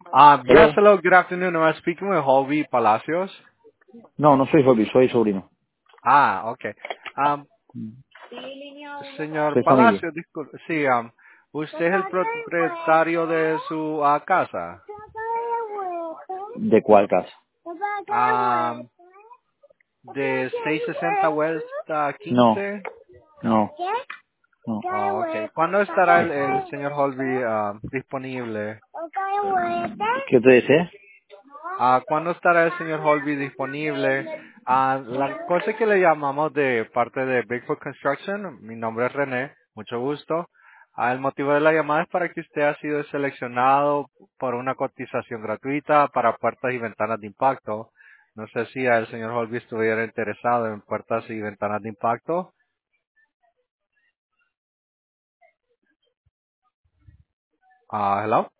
Yes, Hello. hello, good afternoon. Am I speaking with Holby Palacios? No, no soy hobby, soy sobrino. Okay. Um, señor Soy familia. Palacios, disculpe. Sí, usted es el propietario de su casa. ¿De cuál casa? Um, de 660 West No, 15. no, no. Oh, okay. ¿Cuándo estará el señor Holby disponible? ¿Qué te desea? ¿Cuándo estará el señor Holby disponible? La cosa que le llamamos de parte de Bigfoot Construction, mi nombre es René, mucho gusto. El motivo de la llamada es para que usted ha sido seleccionado por una cotización gratuita para puertas y ventanas de impacto. No sé si el señor Holby estuviera interesado en puertas y ventanas de impacto. Hello.